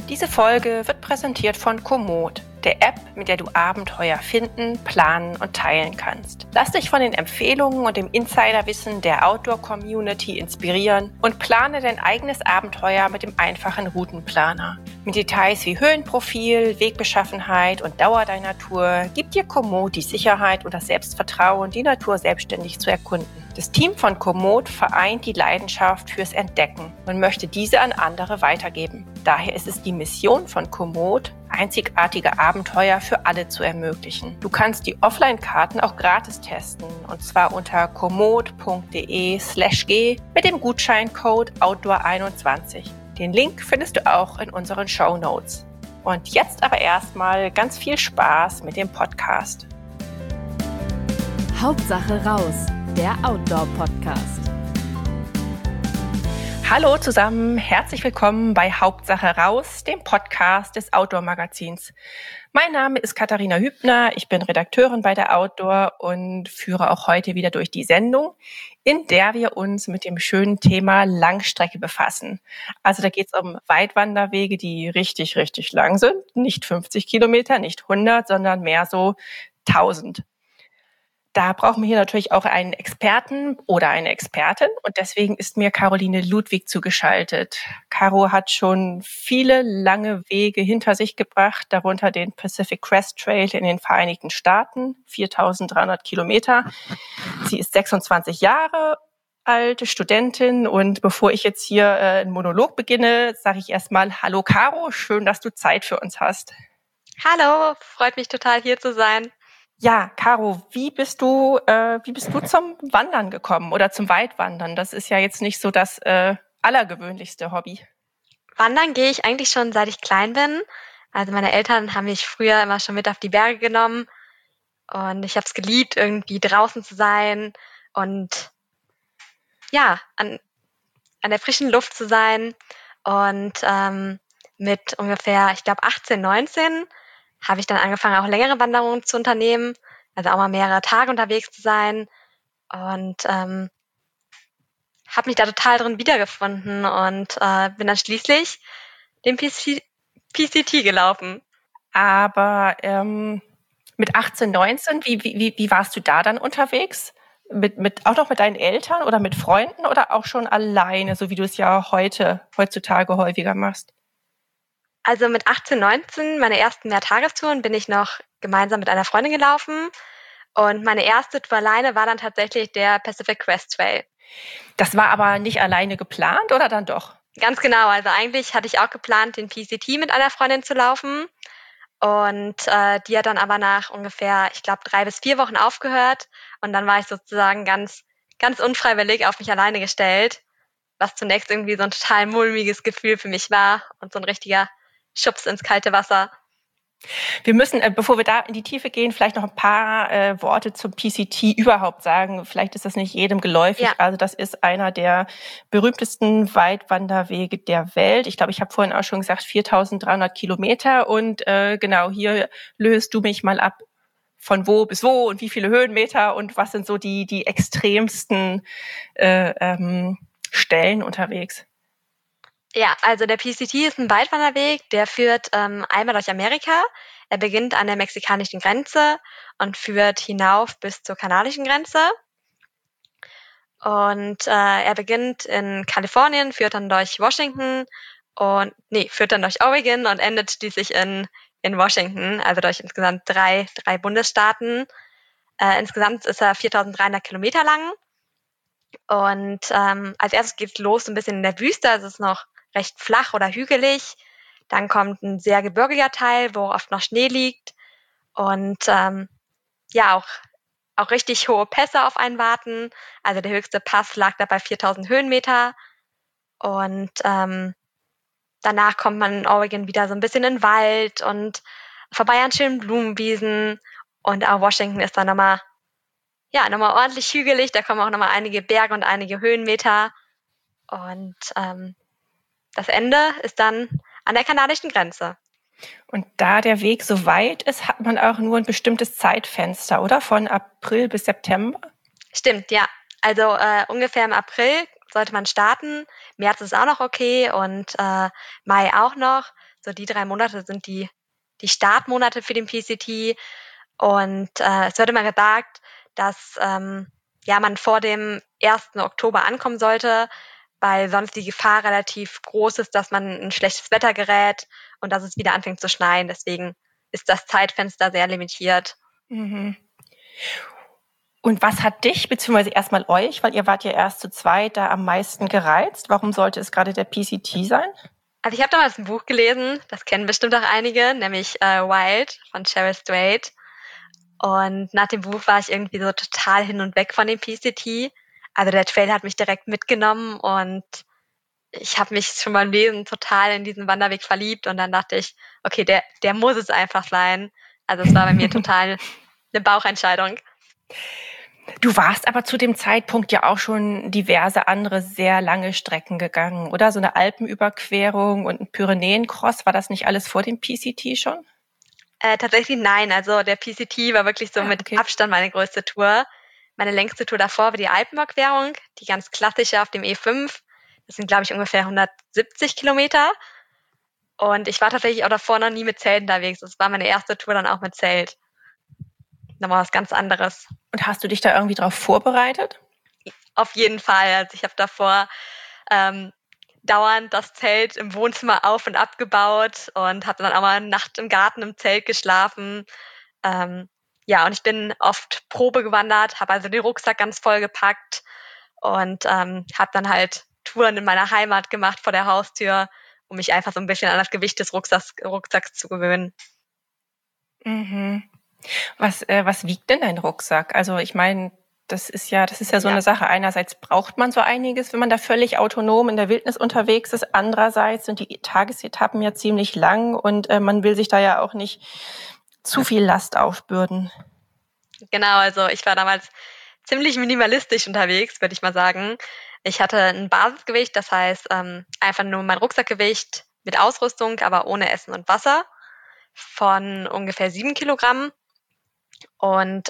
Diese Folge wird präsentiert von Komoot, der App, mit der du Abenteuer finden, planen und teilen kannst. Lass dich von den Empfehlungen und dem Insiderwissen der Outdoor-Community inspirieren und plane dein eigenes Abenteuer mit dem einfachen Routenplaner. Mit Details wie Höhenprofil, Wegbeschaffenheit und Dauer deiner Tour gibt dir Komoot die Sicherheit und das Selbstvertrauen, die Natur selbstständig zu erkunden. Das Team von Komoot vereint die Leidenschaft fürs Entdecken und möchte diese an andere weitergeben. Daher ist es die Mission von Komoot, einzigartige Abenteuer für alle zu ermöglichen. Du kannst die Offline-Karten auch gratis testen, und zwar unter komoot.de/g mit dem Gutscheincode Outdoor21. Den Link findest du auch in unseren Shownotes. Und jetzt aber erstmal ganz viel Spaß mit dem Podcast. Hauptsache raus, der Outdoor-Podcast. Hallo zusammen, herzlich willkommen bei Hauptsache raus, dem Podcast des Outdoor-Magazins. Mein Name ist Katharina Hübner, ich bin Redakteurin bei der Outdoor und führe auch heute wieder durch die Sendung, in der wir uns mit dem schönen Thema Langstrecke befassen. Also da geht es um Weitwanderwege, die richtig, richtig lang sind. Nicht 50 Kilometer, nicht 100, sondern mehr so 1000. Da brauchen wir hier natürlich auch einen Experten oder eine Expertin und deswegen ist mir Caroline Ludwig zugeschaltet. Caro hat schon viele lange Wege hinter sich gebracht, darunter den Pacific Crest Trail in den Vereinigten Staaten, 4.300 Kilometer. Sie ist 26 Jahre alt, Studentin, und bevor ich jetzt hier einen Monolog beginne, sage ich erstmal Hallo Caro, schön, dass du Zeit für uns hast. Hallo, freut mich total hier zu sein. Ja, Caro, wie bist du zum Wandern gekommen oder zum Weitwandern? Das ist ja jetzt nicht so das allergewöhnlichste Hobby. Wandern gehe ich eigentlich schon seit ich klein bin. Also meine Eltern haben mich früher immer schon mit auf die Berge genommen und ich habe es geliebt, irgendwie draußen zu sein und ja, an der frischen Luft zu sein. Und mit ungefähr, ich glaube 18, 19 habe ich dann angefangen, auch längere Wanderungen zu unternehmen, also auch mal mehrere Tage unterwegs zu sein und habe mich da total drin wiedergefunden und bin dann schließlich den PCT gelaufen. Aber mit 18, 19, wie warst du da dann unterwegs? Auch noch mit deinen Eltern oder mit Freunden oder auch schon alleine, so wie du es ja heutzutage häufiger machst? Also mit 18, 19, meine ersten Mehrtagestouren, bin ich noch gemeinsam mit einer Freundin gelaufen. Und meine erste Tour alleine war dann tatsächlich der Pacific Crest Trail. Das war aber nicht alleine geplant oder dann doch? Ganz genau. Also eigentlich hatte ich auch geplant, den PCT mit einer Freundin zu laufen. Und die hat dann aber nach ungefähr, ich glaube, 3 bis 4 Wochen aufgehört. Und dann war ich sozusagen ganz, ganz unfreiwillig auf mich alleine gestellt, was zunächst irgendwie so ein total mulmiges Gefühl für mich war und so ein richtiger Schubs ins kalte Wasser. Wir müssen, bevor wir da in die Tiefe gehen, vielleicht noch ein paar Worte zum PCT überhaupt sagen. Vielleicht ist das nicht jedem geläufig. Ja. Also das ist einer der berühmtesten Weitwanderwege der Welt. Ich glaube, ich habe vorhin auch schon gesagt, 4.300 Kilometer. Und genau, hier löst du mich mal ab, von wo bis wo und wie viele Höhenmeter und was sind so die extremsten Stellen unterwegs. Ja, also der PCT ist ein Weitwanderweg, der führt einmal durch Amerika. Er beginnt an der mexikanischen Grenze und führt hinauf bis zur kanadischen Grenze. Und er beginnt in Kalifornien, führt dann durch Oregon und endet schließlich in Washington, also durch insgesamt drei Bundesstaaten. Insgesamt ist er 4.300 Kilometer lang. Und als erstes geht's los ein bisschen in der Wüste, also es ist noch recht flach oder hügelig. Dann kommt ein sehr gebirgiger Teil, wo oft noch Schnee liegt. Und auch richtig hohe Pässe auf einen warten. Also der höchste Pass lag da bei 4.000 Höhenmeter. Und danach kommt man in Oregon wieder so ein bisschen in den Wald und vorbei an schönen Blumenwiesen. Und auch Washington ist dann nochmal ordentlich hügelig. Da kommen auch nochmal einige Berge und einige Höhenmeter. Und das Ende ist dann an der kanadischen Grenze. Und da der Weg so weit ist, hat man auch nur ein bestimmtes Zeitfenster, oder? Von April bis September? Stimmt, ja. Also ungefähr im April sollte man starten. März ist auch noch okay und Mai auch noch. So die 3 Monate sind die Startmonate für den PCT. Und es wird immer gesagt, dass man vor dem 1. Oktober ankommen sollte, weil sonst die Gefahr relativ groß ist, dass man in schlechtes Wetter gerät und dass es wieder anfängt zu schneien. Deswegen ist das Zeitfenster sehr limitiert. Mhm. Und was hat dich, beziehungsweise erstmal euch, weil ihr wart ja erst zu zweit, da am meisten gereizt? Warum sollte es gerade der PCT sein? Also ich habe damals ein Buch gelesen, das kennen bestimmt auch einige, nämlich Wild von Cheryl Strait. Und nach dem Buch war ich irgendwie so total hin und weg von dem PCT. Also der Trail hat mich direkt mitgenommen und ich habe mich schon beim Lesen total in diesen Wanderweg verliebt. Und dann dachte ich, okay, der muss es einfach sein. Also es war bei mir total eine Bauchentscheidung. Du warst aber zu dem Zeitpunkt ja auch schon diverse andere sehr lange Strecken gegangen, oder? So eine Alpenüberquerung und ein Pyrenäencross. War das nicht alles vor dem PCT schon? Tatsächlich nein. Also der PCT war wirklich so mit Abstand meine größte Tour. Meine längste Tour davor war die Alpenüberquerung, die ganz klassische auf dem E5. Das sind, glaube ich, ungefähr 170 Kilometer. Und ich war tatsächlich auch davor noch nie mit Zelt unterwegs. Das war meine erste Tour dann auch mit Zelt. Nochmal was ganz anderes. Und hast du dich da irgendwie drauf vorbereitet? Auf jeden Fall. Also ich habe davor dauernd das Zelt im Wohnzimmer auf- und abgebaut und habe dann auch mal eine Nacht im Garten im Zelt geschlafen. Und ich bin oft Probe gewandert, habe also den Rucksack ganz voll gepackt und habe dann halt Touren in meiner Heimat gemacht vor der Haustür, um mich einfach so ein bisschen an das Gewicht des Rucksacks zu gewöhnen. Mhm. Was wiegt denn dein Rucksack? Also ich meine, das ist ja so eine Sache. Einerseits braucht man so einiges, wenn man da völlig autonom in der Wildnis unterwegs ist. Andererseits sind die Tagesetappen ja ziemlich lang und man will sich da ja auch nicht zu viel Last aufbürden. Genau, also ich war damals ziemlich minimalistisch unterwegs, würde ich mal sagen. Ich hatte ein Basisgewicht, das heißt einfach nur mein Rucksackgewicht mit Ausrüstung, aber ohne Essen und Wasser von ungefähr 7 Kilogramm. Und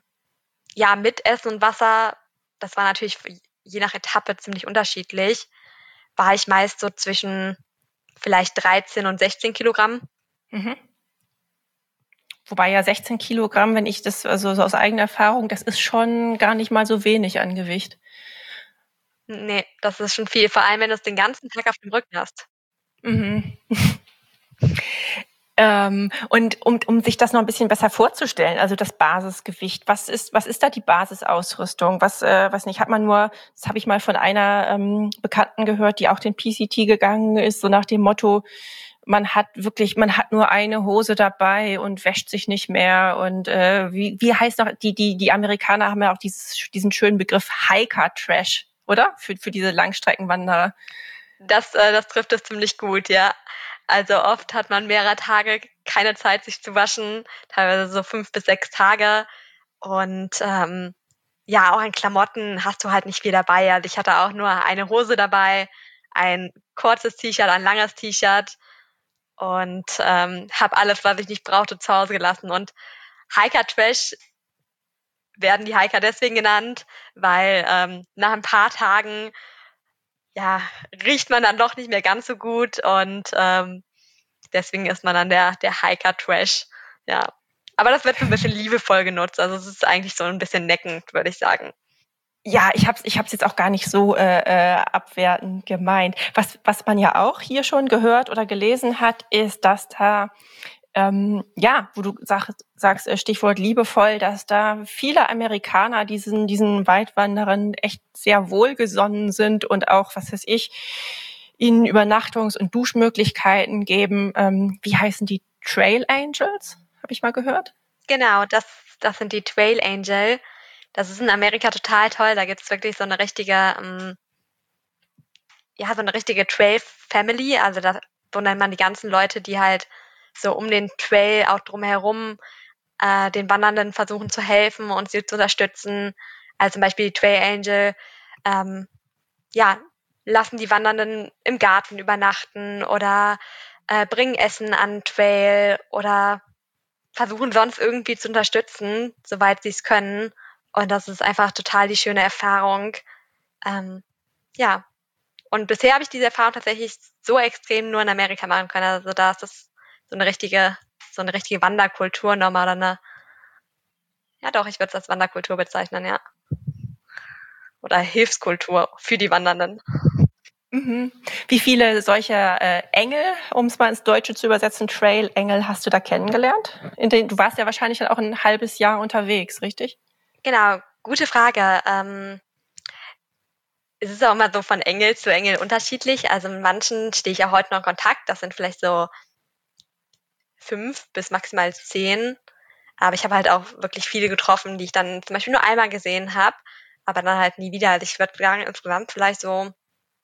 mit Essen und Wasser, das war natürlich je nach Etappe ziemlich unterschiedlich, war ich meist so zwischen vielleicht 13 und 16 Kilogramm. Mhm. Wobei ja 16 Kilogramm, wenn ich das, also so aus eigener Erfahrung, das ist schon gar nicht mal so wenig an Gewicht. Nee, das ist schon viel, vor allem wenn du es den ganzen Tag auf dem Rücken hast. Mhm. Und um sich das noch ein bisschen besser vorzustellen, also das Basisgewicht, was ist da die Basisausrüstung? Was nicht, hat man nur, das habe ich mal von einer Bekannten gehört, die auch den PCT gegangen ist, so nach dem Motto, man hat nur eine Hose dabei und wäscht sich nicht mehr. Und wie heißt noch, die Amerikaner haben ja auch diesen schönen Begriff Hiker-Trash, oder? Für diese Langstreckenwanderer. Das trifft es ziemlich gut, ja. Also oft hat man mehrere Tage keine Zeit, sich zu waschen, teilweise so 5 bis 6 Tage. Und auch an Klamotten hast du halt nicht viel dabei. Also ich hatte auch nur eine Hose dabei, ein kurzes T-Shirt, ein langes T-Shirt und habe alles, was ich nicht brauchte, zu Hause gelassen. Und Hiker-Trash werden die Hiker deswegen genannt, weil nach ein paar Tagen riecht man dann doch nicht mehr ganz so gut und deswegen ist man dann der Hiker-Trash, ja. Aber das wird so ein bisschen liebevoll genutzt, also es ist eigentlich so ein bisschen neckend, würde ich sagen. Ja, ich hab's jetzt auch gar nicht so abwertend gemeint. Was man ja auch hier schon gehört oder gelesen hat, ist, dass da wo du sagst, Stichwort liebevoll, dass da viele Amerikaner diesen Weitwanderern echt sehr wohlgesonnen sind und auch, was weiß ich, ihnen Übernachtungs- und Duschmöglichkeiten geben. Wie heißen die? Trail Angels? Habe ich mal gehört. Genau, das sind die Trail Angel. Das ist in Amerika total toll. Da gibt es wirklich so eine richtige, Trail Family. Also so nennt man die ganzen Leute, die halt so um den Trail auch drumherum den Wandernden versuchen zu helfen und sie zu unterstützen. Also zum Beispiel die Trail Angel, lassen die Wandernden im Garten übernachten oder bringen Essen an Trail oder versuchen sonst irgendwie zu unterstützen, soweit sie es können. Und das ist einfach total die schöne Erfahrung. ja, und bisher habe ich diese Erfahrung tatsächlich so extrem nur in Amerika machen können. Also da ist das so eine richtige Wanderkultur nochmal, ja doch, ich würde es als Wanderkultur bezeichnen, ja. Oder Hilfskultur für die Wandernden. Mhm. Wie viele solcher Engel, um es mal ins Deutsche zu übersetzen, Trail-Engel hast du da kennengelernt? Du warst ja wahrscheinlich dann auch ein halbes Jahr unterwegs, richtig? Genau, gute Frage. Es ist auch immer so von Engel zu Engel unterschiedlich. Also mit manchen stehe ich ja heute noch in Kontakt. Das sind vielleicht so 5 bis maximal 10. Aber ich habe halt auch wirklich viele getroffen, die ich dann zum Beispiel nur einmal gesehen habe, aber dann halt nie wieder. Also ich würde sagen, insgesamt vielleicht so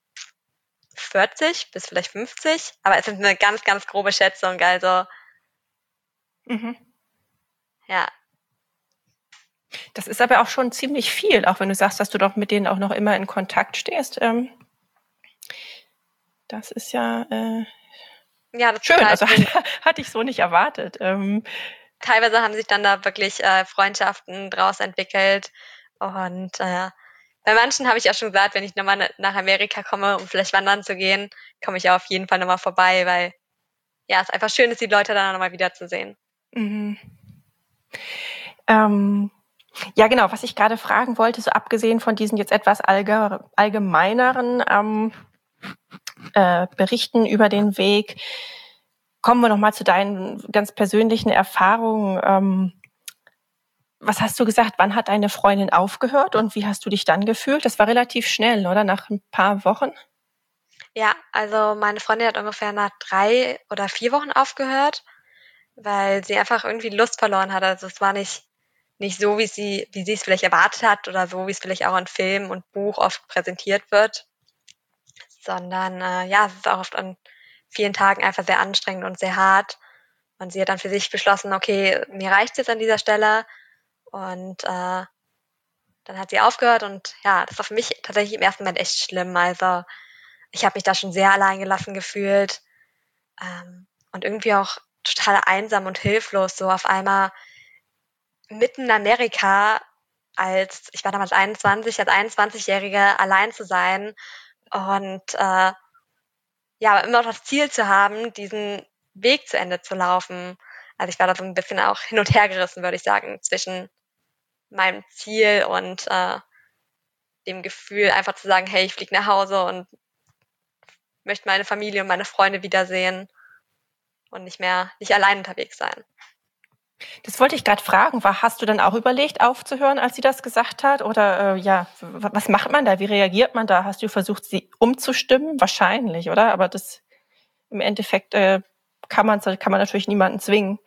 40 bis vielleicht 50. Aber es ist eine ganz, ganz grobe Schätzung. Also Mhm. ja, Das ist aber auch schon ziemlich viel, auch wenn du sagst, dass du doch mit denen auch noch immer in Kontakt stehst. Das ist ja ja, das ist schön. total Also schön. hatte ich so nicht erwartet. Teilweise haben sich dann da wirklich Freundschaften draus entwickelt. Und bei manchen habe ich auch schon gesagt, wenn ich nochmal nach Amerika komme, um vielleicht wandern zu gehen, komme ich auf jeden Fall nochmal vorbei, weil ja, es einfach schön ist, die Leute dann nochmal wiederzusehen. Mhm. Ja, genau, was ich gerade fragen wollte, so abgesehen von diesen jetzt etwas allgemeineren Berichten über den Weg, kommen wir nochmal zu deinen ganz persönlichen Erfahrungen. Was hast du gesagt, wann hat deine Freundin aufgehört und wie hast du dich dann gefühlt? Das war relativ schnell, oder? Nach ein paar Wochen? Ja, also meine Freundin hat ungefähr nach 3 oder 4 Wochen aufgehört, weil sie einfach irgendwie Lust verloren hat. Also es war nicht so, wie sie es vielleicht erwartet hat oder so, wie es vielleicht auch in Film und Buch oft präsentiert wird, sondern ja, es ist auch oft an vielen Tagen einfach sehr anstrengend und sehr hart. Und sie hat dann für sich beschlossen, okay, mir reicht's jetzt an dieser Stelle. Und dann hat sie aufgehört und ja, das war für mich tatsächlich im ersten Moment echt schlimm. Also ich habe mich da schon sehr allein gelassen gefühlt und irgendwie auch total einsam und hilflos, so auf einmal mitten in Amerika ich war damals 21, als 21-Jährige allein zu sein und ja, immer noch das Ziel zu haben, diesen Weg zu Ende zu laufen. Also ich war da so ein bisschen auch hin und her gerissen, würde ich sagen, zwischen meinem Ziel und dem Gefühl, einfach zu sagen, hey, ich fliege nach Hause und möchte meine Familie und meine Freunde wiedersehen und nicht allein unterwegs sein. Das wollte ich gerade fragen. Hast du dann auch überlegt, aufzuhören, als sie das gesagt hat? Oder ja, was macht man da? Wie reagiert man da? Hast du versucht, sie umzustimmen? Wahrscheinlich, oder? Aber das im Endeffekt kann man natürlich niemanden zwingen.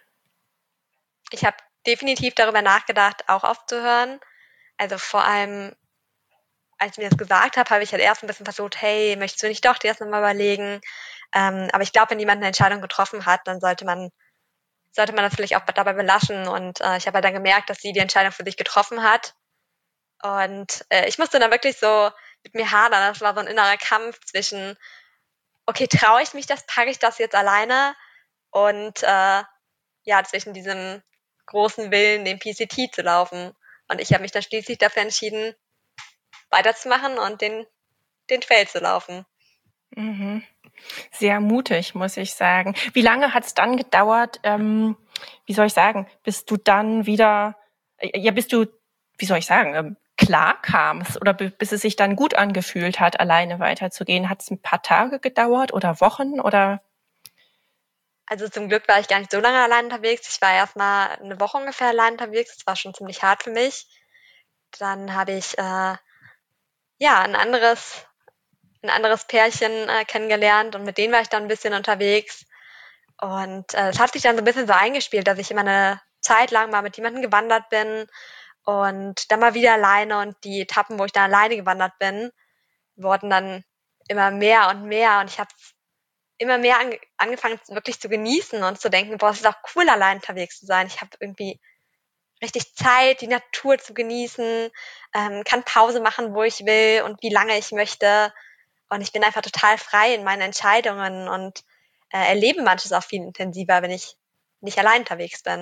Ich habe definitiv darüber nachgedacht, auch aufzuhören. Also vor allem, als ich mir das gesagt habe, habe ich halt erst ein bisschen versucht, hey, möchtest du nicht doch dir erst nochmal überlegen? Aber ich glaube, wenn jemand eine Entscheidung getroffen hat, dann sollte man das vielleicht auch dabei belassen. Und ich habe halt dann gemerkt, dass sie die Entscheidung für sich getroffen hat. Und ich musste dann wirklich so mit mir hadern. Das war so ein innerer Kampf zwischen, okay, traue ich mich das, packe ich das jetzt alleine? Und ja, zwischen diesem großen Willen, den PCT zu laufen. Und ich habe mich dann schließlich dafür entschieden, weiterzumachen und den Trail zu laufen. Mhm. Sehr mutig, muss ich sagen. Wie lange hat es dann gedauert, wie soll ich sagen, bis du dann wieder, wie soll ich sagen, klar kamst oder bis es sich dann gut angefühlt hat, alleine weiterzugehen? Hat es ein paar Tage gedauert oder Wochen oder? Also zum Glück war ich gar nicht so lange allein unterwegs. Ich war erst mal eine Woche ungefähr allein unterwegs. Das war schon ziemlich hart für mich. Dann habe ich ja ein anderes Pärchen kennengelernt und mit denen war ich dann ein bisschen unterwegs. Und es hat sich dann so ein bisschen so eingespielt, dass ich immer eine Zeit lang mal mit jemandem gewandert bin und dann mal wieder alleine und die Etappen, wo ich dann alleine gewandert bin, wurden dann immer mehr und mehr und ich habe immer mehr angefangen wirklich zu genießen und zu denken, boah, es ist auch cool, allein unterwegs zu sein. Ich habe irgendwie richtig Zeit, die Natur zu genießen, kann Pause machen, wo ich will und wie lange ich möchte. Und ich bin einfach total frei in meinen Entscheidungen und erlebe manches auch viel intensiver, wenn ich nicht allein unterwegs bin.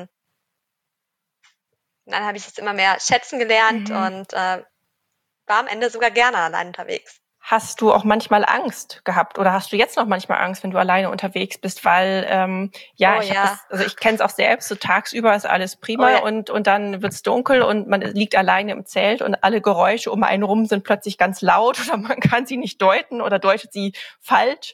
Und dann habe ich es immer mehr schätzen gelernt Mhm. und war am Ende sogar gerne allein unterwegs. Hast du auch manchmal Angst gehabt oder hast du jetzt noch manchmal Angst, wenn du alleine unterwegs bist? Weil Oh ja, ich kenne es auch selbst, so tagsüber ist alles oh prima ja, und dann wird's dunkel und man liegt alleine im Zelt und alle Geräusche um einen rum sind plötzlich ganz laut oder man kann sie nicht deuten oder deutet sie falsch.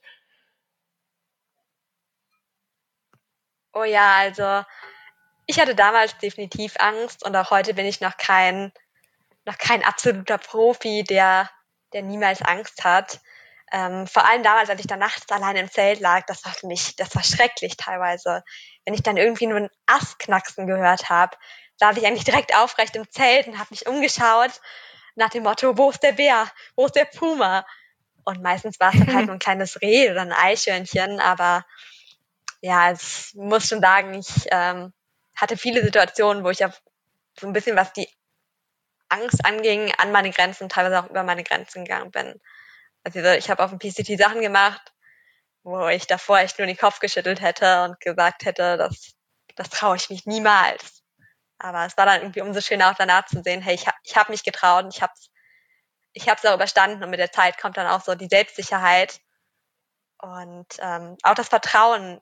oh ja, also ich hatte damals definitiv Angst und auch heute bin ich noch kein absoluter Profi, der niemals Angst hat. Vor allem damals, als ich dann nachts alleine im Zelt lag, das war schrecklich teilweise. Wenn ich dann irgendwie nur einen Ast knacksen gehört habe, saß ich eigentlich direkt aufrecht im Zelt und habe mich umgeschaut nach dem Motto, wo ist der Bär? Wo ist der Puma? Und meistens war es dann halt nur ein kleines Reh oder ein Eichhörnchen, aber ja, ich muss schon sagen, ich hatte viele Situationen, wo ich auf so ein bisschen, was die Angst anging, an meine Grenzen, teilweise auch über meine Grenzen gegangen bin. Also ich habe auf dem PCT Sachen gemacht, wo ich davor echt nur den Kopf geschüttelt hätte und gesagt hätte, das traue ich mich niemals. Aber es war dann irgendwie umso schöner auch danach zu sehen, hey, ich hab mich getraut und ich hab's auch überstanden und mit der Zeit kommt dann auch so die Selbstsicherheit und auch das Vertrauen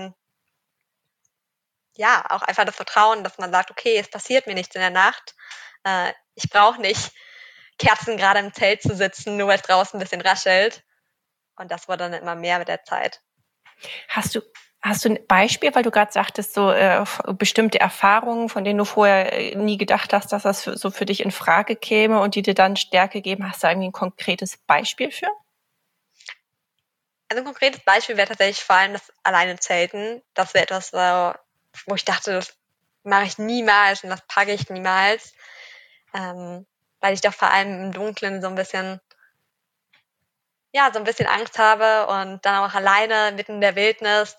auch einfach das Vertrauen, dass man sagt, okay, es passiert mir nichts in der Nacht. Ich brauche nicht Kerzen gerade im Zelt zu sitzen, nur weil es draußen ein bisschen raschelt. Und das wurde dann immer mehr mit der Zeit. Hast du ein Beispiel, weil du gerade sagtest, so bestimmte Erfahrungen, von denen du vorher nie gedacht hast, dass das so für dich in Frage käme und die dir dann Stärke geben? Hast du irgendwie ein konkretes Beispiel für? Also ein konkretes Beispiel wäre tatsächlich vor allem das alleine Zelten. Das wäre etwas, wo ich dachte, das mache ich niemals und das packe ich niemals. Weil ich doch vor allem im Dunkeln so ein bisschen Angst habe und dann auch alleine mitten in der Wildnis,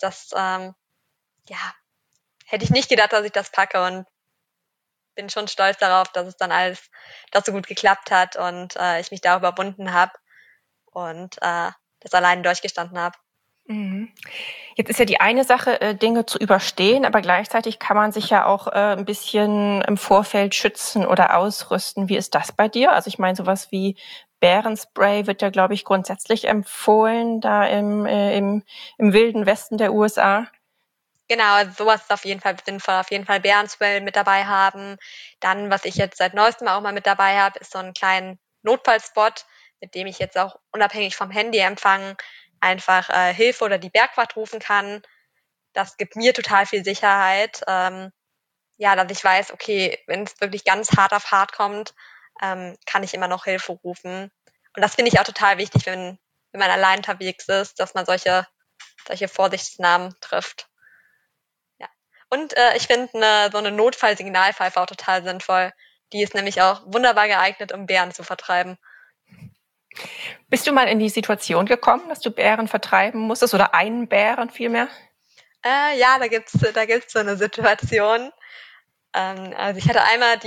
hätte ich nicht gedacht, dass ich das packe und bin schon stolz darauf, dass es dann alles doch so gut geklappt hat und ich mich da überwunden habe und das alleine durchgestanden habe. Mhm. Jetzt ist ja die eine Sache, Dinge zu überstehen, aber gleichzeitig kann man sich ja auch ein bisschen im Vorfeld schützen oder ausrüsten. Wie ist das bei dir? Also ich meine, sowas wie Bärenspray wird ja, glaube ich, grundsätzlich empfohlen, da im wilden Westen der USA. Genau, also sowas ist auf jeden Fall sinnvoll. Auf jeden Fall Bärenspray mit dabei haben. Dann, was ich jetzt seit neuestem auch mal mit dabei habe, ist so einen kleinen Notfallspot, mit dem ich jetzt auch unabhängig vom Handyempfang einfach Hilfe oder die Bergwacht rufen kann. Das gibt mir total viel Sicherheit. Dass ich weiß, okay, wenn es wirklich ganz hart auf hart kommt, kann ich immer noch Hilfe rufen. Und das finde ich auch total wichtig, wenn man allein unterwegs ist, dass man solche Vorsichtsmaßnahmen trifft. Ja. Und ich finde so eine Notfallsignalpfeife auch total sinnvoll. Die ist nämlich auch wunderbar geeignet, um Bären zu vertreiben. Bist du mal in die Situation gekommen, dass du Bären vertreiben musstest oder einen Bären vielmehr? Da gibt's so eine Situation. Also ich hatte einmal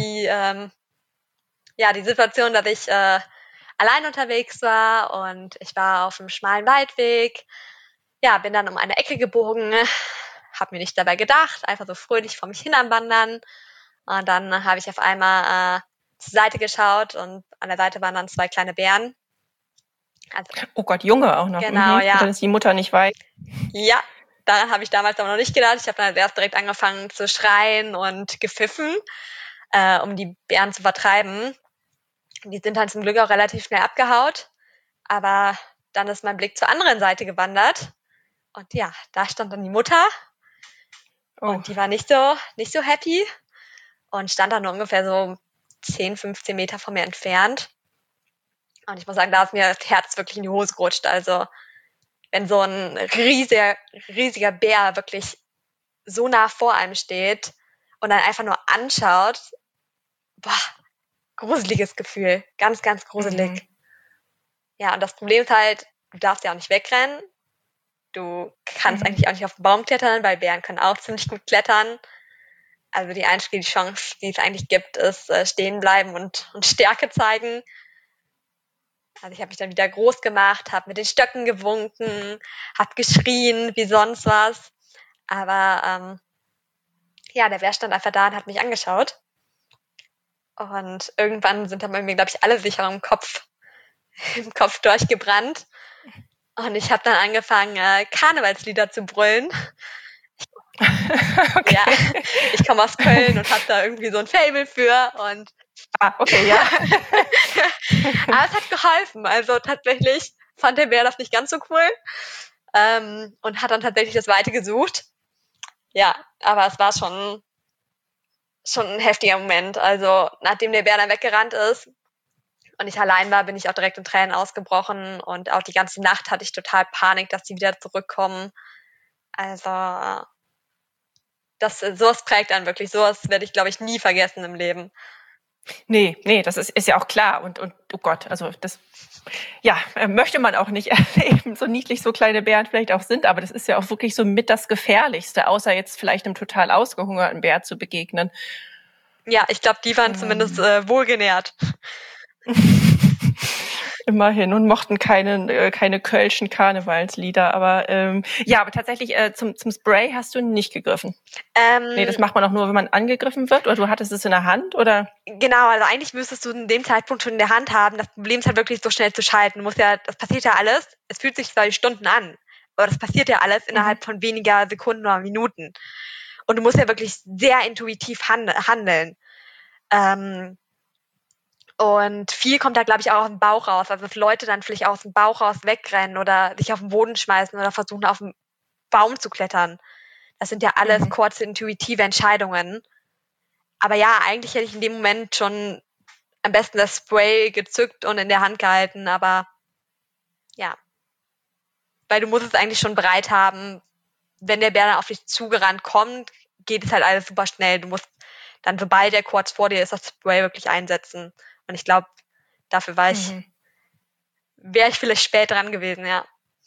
die Situation, dass ich allein unterwegs war und ich war auf einem schmalen Waldweg. Ja, bin dann um eine Ecke gebogen, habe mir nicht dabei gedacht, einfach so fröhlich vor mich hin am Wandern. Und dann habe ich auf einmal zur Seite geschaut und an der Seite waren dann 2 kleine Bären. Also, Oh Gott, Junge auch noch. genau, Mhm. Und ja. dann ist die Mutter nicht weit. Ja, daran habe ich damals aber noch nicht gedacht. Ich habe dann erst direkt angefangen zu schreien und gepfiffen, um die Bären zu vertreiben. Die sind dann zum Glück auch relativ schnell abgehaut. Aber dann ist mein Blick zur anderen Seite gewandert. Und ja, da stand dann die Mutter. Oh. Und die war nicht so happy. Und stand dann nur ungefähr so 10, 15 Meter von mir entfernt. Und ich muss sagen, da ist mir das Herz wirklich in die Hose gerutscht. Also, wenn so ein riesiger Bär wirklich so nah vor einem steht und dann einfach nur anschaut, boah, gruseliges Gefühl. Ganz, ganz gruselig. Mhm. Ja, und das Problem ist halt, du darfst ja auch nicht wegrennen. Du kannst eigentlich auch nicht auf den Baum klettern, weil Bären können auch ziemlich gut klettern. Also die einzige Chance, die es eigentlich gibt, ist stehen bleiben und Stärke zeigen. Also ich habe mich dann wieder groß gemacht, habe mit den Stöcken gewunken, habe geschrien wie sonst was. Aber der Bär stand einfach da und hat mich angeschaut. Und irgendwann sind dann bei mir, glaube ich, alle Sicher im Kopf im Kopf durchgebrannt. Und ich habe dann angefangen, Karnevalslieder zu brüllen. Okay. Ja, ich komme aus Köln und habe da irgendwie so ein Faible für. Und Okay, ja. aber es hat geholfen. Also tatsächlich fand der Bär das nicht ganz so cool und hat dann tatsächlich das Weite gesucht. Ja, aber es war schon ein heftiger Moment. Also nachdem der Bär dann weggerannt ist und ich allein war, bin ich auch direkt in Tränen ausgebrochen und auch die ganze Nacht hatte ich total Panik, dass die wieder zurückkommen. Also sowas prägt einen wirklich. Sowas werde ich, glaube ich, nie vergessen im Leben. Nee, das ist ja auch klar. Und oh Gott, also das möchte man auch nicht erleben, so niedlich so kleine Bären vielleicht auch sind, aber das ist ja auch wirklich so mit das Gefährlichste, außer jetzt vielleicht einem total ausgehungerten Bär zu begegnen. Ja, ich glaube, die waren zumindest wohlgenährt. Immerhin und mochten keine kölschen Karnevalslieder, aber aber tatsächlich zum Spray hast du nicht gegriffen. Nee, das macht man auch nur, wenn man angegriffen wird, oder du hattest es in der Hand, oder? Genau, also eigentlich müsstest du in dem Zeitpunkt schon in der Hand haben. Das Problem ist halt wirklich so schnell zu schalten. Das passiert ja alles. Es fühlt sich zwar die Stunden an, aber das passiert ja alles innerhalb von weniger Sekunden oder Minuten. Und du musst ja wirklich sehr intuitiv handeln. Und viel kommt da, glaube ich, auch aus dem Bauch raus. Also dass Leute dann vielleicht auch aus dem Bauch raus wegrennen oder sich auf den Boden schmeißen oder versuchen, auf den Baum zu klettern. Das sind ja alles kurze, intuitive Entscheidungen. Aber ja, eigentlich hätte ich in dem Moment schon am besten das Spray gezückt und in der Hand gehalten. Aber ja, weil du musst es eigentlich schon bereit haben. Wenn der Bär dann auf dich zugerannt kommt, geht es halt alles super schnell. Du musst dann, sobald der kurz vor dir ist, das Spray wirklich einsetzen. Und ich glaube, dafür wäre ich vielleicht spät dran gewesen, ja.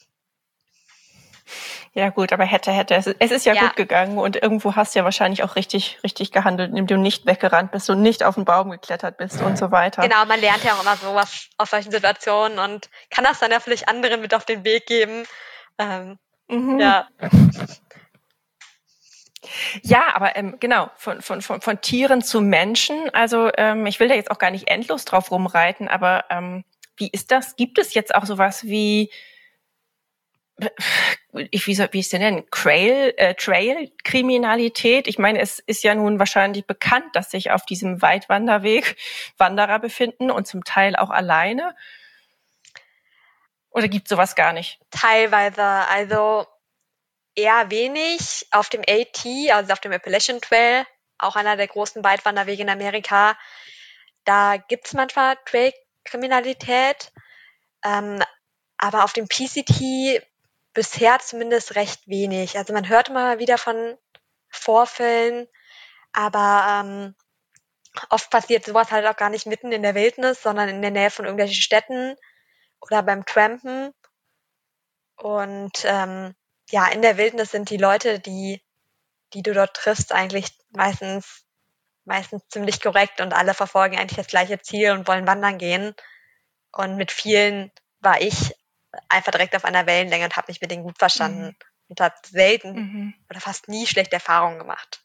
Ja gut, aber hätte. Es ist ja gut gegangen und irgendwo hast du ja wahrscheinlich auch richtig gehandelt, indem du nicht weggerannt bist und nicht auf den Baum geklettert bist und so weiter. Genau, man lernt ja auch immer sowas aus solchen Situationen und kann das dann ja vielleicht anderen mit auf den Weg geben. Ja. Ja, aber genau, von Tieren zu Menschen. Also ich will da jetzt auch gar nicht endlos drauf rumreiten, aber wie ist das? Gibt es jetzt auch sowas wie, wie ich es denn nennen, Trail-Kriminalität? Ich meine, es ist ja nun wahrscheinlich bekannt, dass sich auf diesem Weitwanderweg Wanderer befinden und zum Teil auch alleine. Oder gibt es sowas gar nicht? Teilweise, also eher wenig. Auf dem AT, also auf dem Appalachian Trail, auch einer der großen Weitwanderwege in Amerika, da gibt's manchmal Trail-Kriminalität. Aber auf dem PCT bisher zumindest recht wenig. Also man hört immer wieder von Vorfällen, aber oft passiert sowas halt auch gar nicht mitten in der Wildnis, sondern in der Nähe von irgendwelchen Städten oder beim Trampen. Und in der Wildnis sind die Leute, die du dort triffst, eigentlich meistens ziemlich korrekt und alle verfolgen eigentlich das gleiche Ziel und wollen wandern gehen. Und mit vielen war ich einfach direkt auf einer Wellenlänge und habe mich mit denen gut verstanden und habe selten oder fast nie schlechte Erfahrungen gemacht.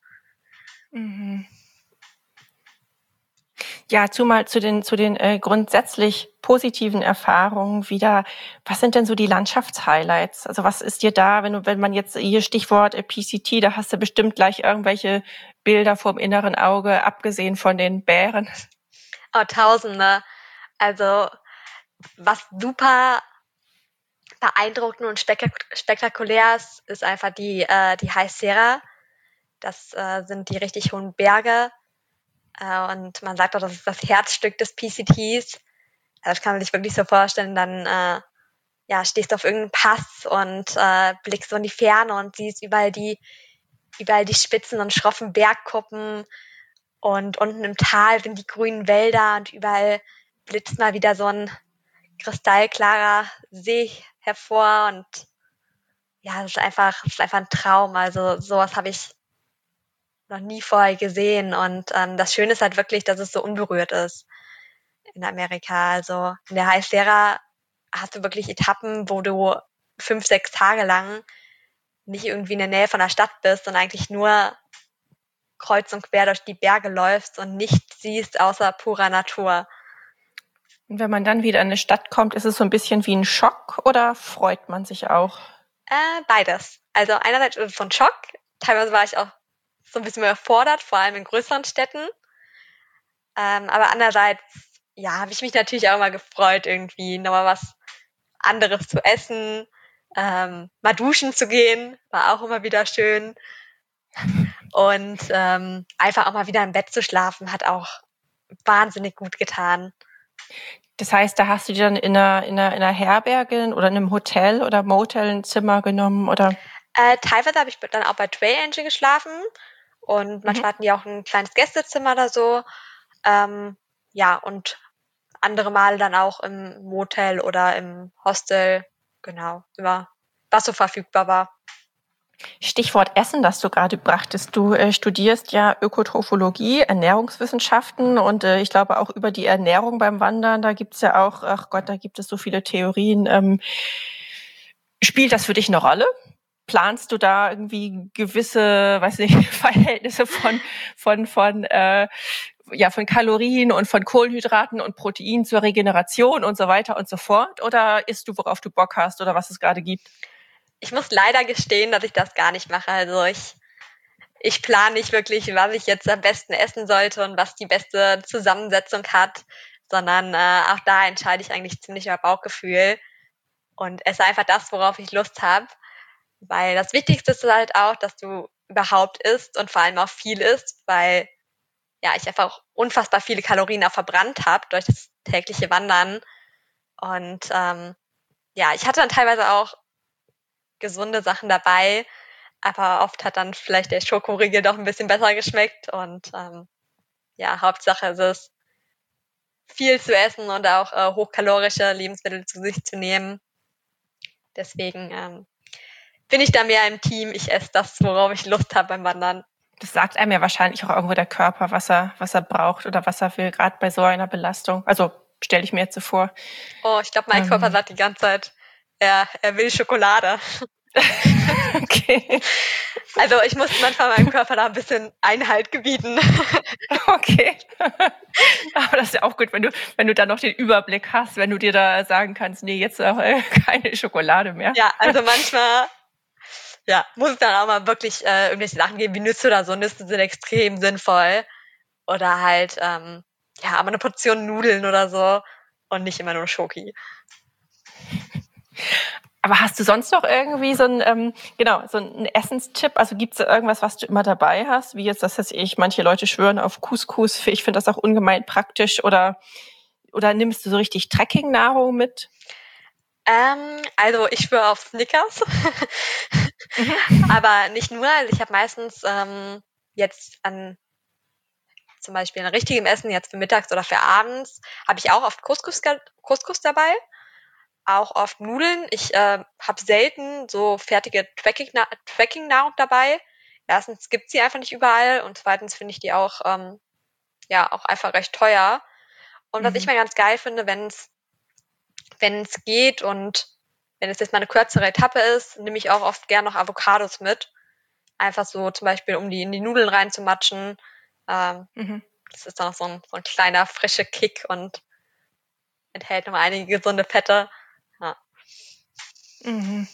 Ja, zumal zu den grundsätzlich positiven Erfahrungen wieder. Was sind denn so die Landschaftshighlights? Also was ist dir da, wenn man jetzt hier Stichwort PCT, da hast du bestimmt gleich irgendwelche Bilder vorm inneren Auge, abgesehen von den Bären. Oh, Tausende. Also was super beeindruckend und spektakulär ist einfach die High Sierra. Das sind die richtig hohen Berge. Und man sagt auch, das ist das Herzstück des PCTs. Also das kann man sich wirklich so vorstellen. Dann stehst du auf irgendeinem Pass und blickst so in die Ferne und siehst überall die spitzen und schroffen Bergkuppen. Und unten im Tal sind die grünen Wälder und überall blitzt mal wieder so ein kristallklarer See hervor. Und ja, das ist einfach ein Traum. Also sowas habe ich noch nie vorher gesehen. Und das Schöne ist halt wirklich, dass es so unberührt ist in Amerika. Also in der High Sierra hast du wirklich Etappen, wo du 5-6 Tage lang nicht irgendwie in der Nähe von der Stadt bist und eigentlich nur kreuz und quer durch die Berge läufst und nichts siehst außer purer Natur. Und wenn man dann wieder in eine Stadt kommt, ist es so ein bisschen wie ein Schock oder freut man sich auch? Beides. Also einerseits ist es so ein Schock. Teilweise war ich auch so ein bisschen überfordert, vor allem in größeren Städten. Aber andererseits, ja, habe ich mich natürlich auch immer gefreut, irgendwie nochmal was anderes zu essen, mal duschen zu gehen, war auch immer wieder schön. Und einfach auch mal wieder im Bett zu schlafen, hat auch wahnsinnig gut getan. Das heißt, da hast du dir dann in einer Herberge oder in einem Hotel oder Motel ein Zimmer genommen oder? Teilweise habe ich dann auch bei Trail Angel geschlafen und manchmal hatten die auch ein kleines Gästezimmer oder so. Ja, und andere Male dann auch im Motel oder im Hostel. Genau, immer was so verfügbar war. Stichwort Essen, das du gerade brachtest. Du studierst ja Ökotrophologie, Ernährungswissenschaften und ich glaube auch über die Ernährung beim Wandern, da gibt's ja auch, ach Gott, da gibt es so viele Theorien. Spielt das für dich eine Rolle? Planst du da irgendwie gewisse, weiß nicht, Verhältnisse von Kalorien und von Kohlenhydraten und Protein zur Regeneration und so weiter und so fort? Oder isst du, worauf du Bock hast oder was es gerade gibt? Ich muss leider gestehen, dass ich das gar nicht mache. Also ich plane nicht wirklich, was ich jetzt am besten essen sollte und was die beste Zusammensetzung hat, sondern auch da entscheide ich eigentlich ziemlich über Bauchgefühl und esse einfach das, worauf ich Lust habe. Weil das Wichtigste ist halt auch, dass du überhaupt isst und vor allem auch viel isst, weil ja ich einfach unfassbar viele Kalorien auch verbrannt habe durch das tägliche Wandern. Und ja, ich hatte dann teilweise auch gesunde Sachen dabei, aber oft hat dann vielleicht der Schokoriegel doch ein bisschen besser geschmeckt und ja, Hauptsache ist es, viel zu essen und auch hochkalorische Lebensmittel zu sich zu nehmen. Deswegen bin ich da mehr im Team. Ich esse das, worauf ich Lust habe beim Wandern. Das sagt einem ja wahrscheinlich auch irgendwo der Körper, was er braucht oder was er will, gerade bei so einer Belastung. Also stelle ich mir jetzt so vor. Oh, ich glaube, mein Körper sagt die ganze Zeit, er will Schokolade. Okay. Also ich muss manchmal meinem Körper da ein bisschen Einhalt gebieten. Okay. Aber das ist ja auch gut, wenn du dann noch den Überblick hast, wenn du dir da sagen kannst, nee, jetzt keine Schokolade mehr. Ja, also manchmal muss es dann auch mal wirklich irgendwelche Sachen geben wie Nüsse oder so. Nüsse sind extrem sinnvoll. Oder halt, aber eine Portion Nudeln oder so und nicht immer nur Schoki. Aber hast du sonst noch irgendwie so einen Essenstipp? Also gibt es irgendwas, was du immer dabei hast? Wie jetzt, das heißt manche Leute schwören auf Couscous. Ich finde das auch ungemein praktisch. Oder nimmst du so richtig Trekking-Nahrung mit? Also ich schwöre auf Snickers. Aber nicht nur. Also ich habe meistens jetzt zum Beispiel ein richtigem Essen, jetzt für mittags oder für abends, habe ich auch oft Couscous dabei. Auch oft Nudeln. Ich habe selten so fertige Tracking-Nahrung dabei. Erstens gibt's sie einfach nicht überall und zweitens finde ich die auch auch einfach recht teuer. Und was ich mal ganz geil finde, wenn es geht und wenn es jetzt mal eine kürzere Etappe ist, nehme ich auch oft gern noch Avocados mit. Einfach so zum Beispiel, um die in die Nudeln reinzumatschen. Das ist dann noch so ein kleiner, frischer Kick und enthält noch einige gesunde Fette. Ja. An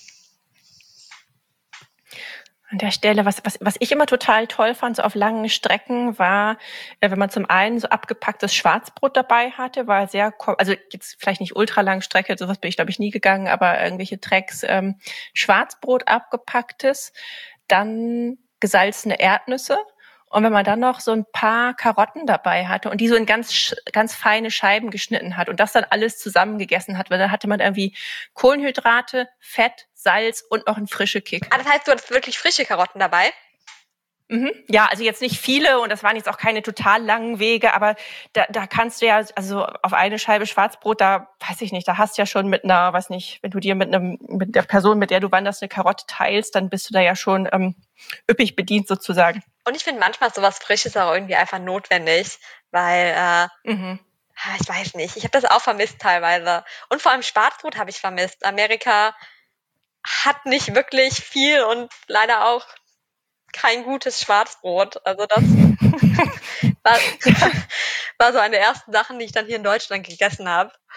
der Stelle, was ich immer total toll fand, so auf langen Strecken, war, wenn man zum einen so abgepacktes Schwarzbrot dabei hatte, war also jetzt vielleicht nicht ultralange Strecke, sowas bin ich glaube ich nie gegangen, aber irgendwelche Tracks, Schwarzbrot abgepacktes, dann gesalzene Erdnüsse. Und wenn man dann noch so ein paar Karotten dabei hatte und die so in ganz, ganz feine Scheiben geschnitten hat und das dann alles zusammen gegessen hat, weil dann hatte man irgendwie Kohlenhydrate, Fett, Salz und noch einen frischen Kick. Das heißt, du hattest wirklich frische Karotten dabei? Ja, also jetzt nicht viele und das waren jetzt auch keine total langen Wege, aber da kannst du ja, also auf eine Scheibe Schwarzbrot, da weiß ich nicht, da hast du ja schon mit einer, weiß nicht, wenn du dir mit der Person, mit der du wanderst, eine Karotte teilst, dann bist du da ja schon üppig bedient sozusagen. Und ich finde manchmal sowas Frisches auch irgendwie einfach notwendig, weil ich weiß nicht, ich habe das auch vermisst teilweise. Und vor allem Schwarzbrot habe ich vermisst. Amerika hat nicht wirklich viel und leider auch kein gutes Schwarzbrot. Also das war so eine der ersten Sachen, die ich dann hier in Deutschland gegessen habe.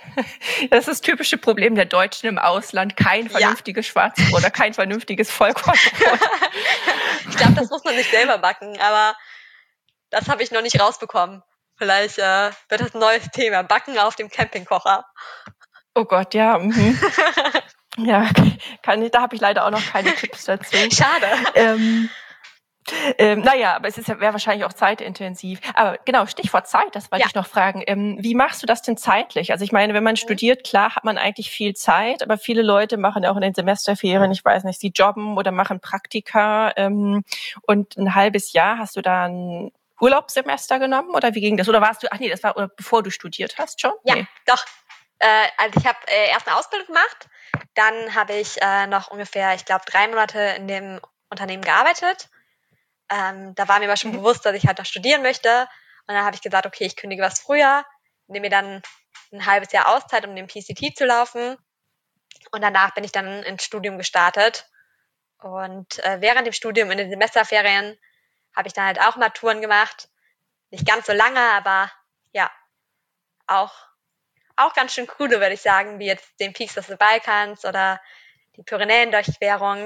Das ist das typische Problem der Deutschen im Ausland. Kein vernünftiges Schwarzbrot oder kein vernünftiges Vollkornbrot. Ich glaube, das muss man nicht selber backen, aber das habe ich noch nicht rausbekommen. Vielleicht wird das ein neues Thema. Backen auf dem Campingkocher. Oh Gott, ja. Ja, da habe ich leider auch noch keine Tipps dazu. Schade. Naja, aber wäre wahrscheinlich auch zeitintensiv. Aber genau, Stichwort Zeit, das wollte ich noch fragen. Wie machst du das denn zeitlich? Also ich meine, wenn man studiert, klar hat man eigentlich viel Zeit, aber viele Leute machen auch in den Semesterferien, ich weiß nicht, sie jobben oder machen Praktika. Und ein halbes Jahr, hast du da ein Urlaubssemester genommen oder wie ging das? Oder warst du, das war bevor du studiert hast schon? Ja, doch. Also ich habe erst eine Ausbildung gemacht, dann habe ich noch ungefähr, ich glaube, 3 Monate in dem Unternehmen gearbeitet. Da war mir aber schon bewusst, dass ich halt noch studieren möchte. Und dann habe ich gesagt, okay, ich kündige was früher, nehme mir dann ein halbes Jahr Auszeit, um den PCT zu laufen. Und danach bin ich dann ins Studium gestartet. Und während dem Studium in den Semesterferien habe ich dann halt auch Maturen gemacht. Nicht ganz so lange, aber ja, auch ganz schön coole, würde ich sagen, wie jetzt den Peaks des Balkans oder die Pyrenäen-Durchquerung.